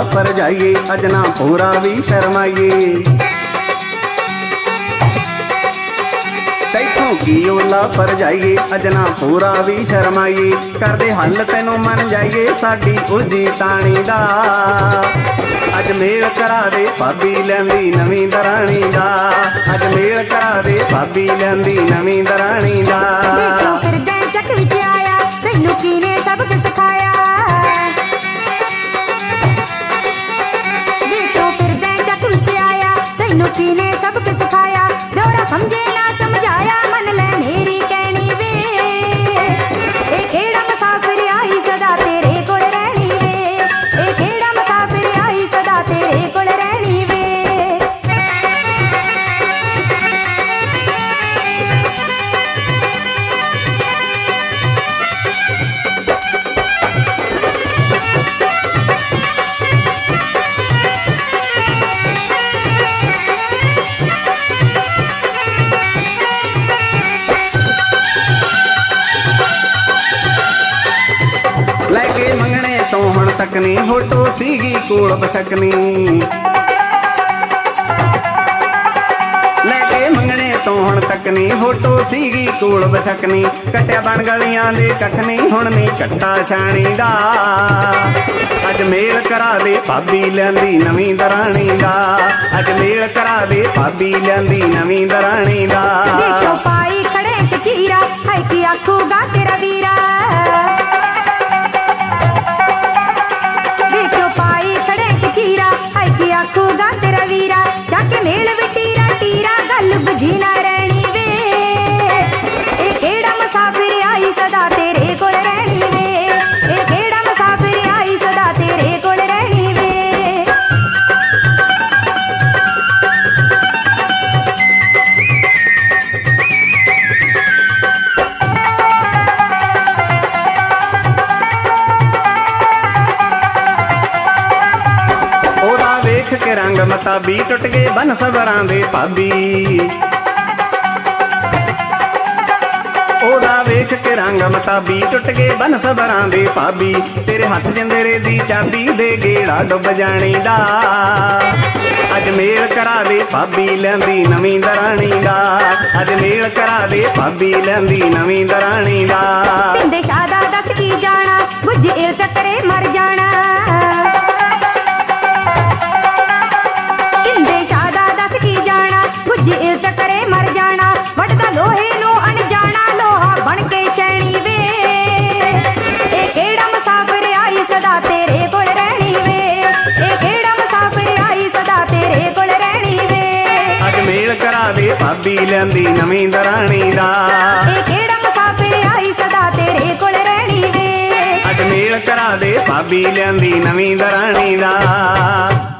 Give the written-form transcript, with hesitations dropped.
पर जाइए अजना पूरा भी शर्माइए। तैथों की ओला पर जाइए अजना पूरा भी शर्माइए। कर दे हल तेनों मन जाइए साडी उलझी ताणी दा। अज मेल करा दे भाभी लैंदी नवीं दराणी दा। अज मेल करा दे भाभी लैंदी नवीं दराणी दा। देखो फिरदे चक विच आया तैनू कीने सबक सिखाया। देखो फिरदे चक विच आया तैनू कीने सबक सिखाया। जोरा समझे ना समझाया मन ले मेरी कहनी वे। ए केड़ा मुसाफिर आई सदा तेरे कोल रहनी वे। ए केड़ा मुसाफिर आई सदा तेरे कोल रहनी वे। लैके मंगने तो हुण तक नी फोटो सीगी कोल बसकनी। लैके मंगने तो हुण तक नी फोटो सीगी कोल बसकनी। कट्टिया बन गलियां दे कख नी हुण नी कट्टा छाणी दा। अज मेल करा दे भाभी लैंदी नवीं दराणी दा। अज मेल करा दे भाभी लैंदी नवीं दराणी दा। देखो पाई खड़े कचीरा हाय की आखूगा तेरा वीरा। देखो पाई खड़े कचीरा हाय की आखूगा तेरा वीरा। जाके मेल विटीरा टीरा गल बुझी ना रहनी वे। ए केड़ा मुसाफिर आई सदा तेरे कोल रहनी वे। ए केड़ा मुसाफिर आई सदा तेरे कोल रहनी वे। ओदा वेख के रंग मताबी टुट गए बन सबरां दे भाभी। ओदा वेख के रंग मताबी टुट गए बन सबरां दे भाभी। तेरे हथ जिंदरे दी चाबी दे गेड़ा डुब जानी दा। अज मेल करा दे भाभी लैंदी नवीं दराणी दा। अज मेल करा दे भाभी लैंदी नवीं दराणी दा। पिंडे शादा दस की जाना बुझ इल टकरे मर जाना। पिंडे शादा दस की जाना बुझ इल टकरे मर जाना। वटदा लोहे नो अनजाना लोहा बन के चैनी वे। ए केड़ा मुसाफिर आई सदा तेरे कोल रहनी वे। ए केड़ा मुसाफिर आई सदा तेरे कोल रहनी वे। अज मेल करा दे भाभी लैंदी नवीं दराणी दा। ए केड़ा मुसाफिर आई सदा तेरे कोल रहनी वे। अज मेल करा दे भाभी लैंदी नवीं दराणी दा।